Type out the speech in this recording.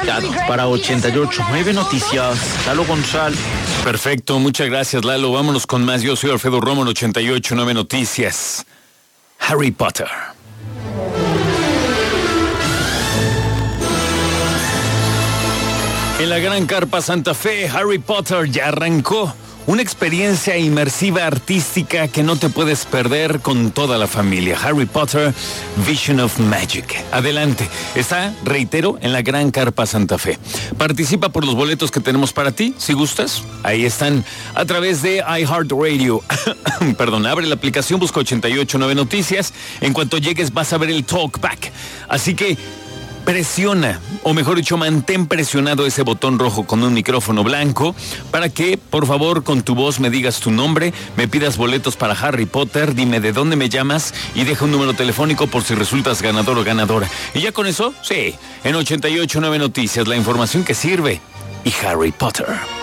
Para 88.9 Noticias, Lalo González. Perfecto, muchas gracias, Lalo. Vámonos con más. Yo soy Alfredo Romo en 88.9 Noticias. Harry Potter. En la Gran Carpa Santa Fe, Harry Potter ya arrancó. Una experiencia inmersiva artística que no te puedes perder con toda la familia. Harry Potter, Vision of Magic. Adelante. Está, reitero, en la Gran Carpa Santa Fe. Participa por los boletos que tenemos para ti, si gustas. Ahí están, a través de iHeartRadio. Perdón, abre la aplicación, busca 88.9 Noticias. En cuanto llegues vas a ver el talkback. Así que presiona, o mejor dicho, mantén presionado ese botón rojo con un micrófono blanco para que, por favor, con tu voz me digas tu nombre, me pidas boletos para Harry Potter, dime de dónde me llamas y deja un número telefónico por si resultas ganador o ganadora. Y ya con eso, sí, en 88.9 Noticias, la información que sirve y Harry Potter.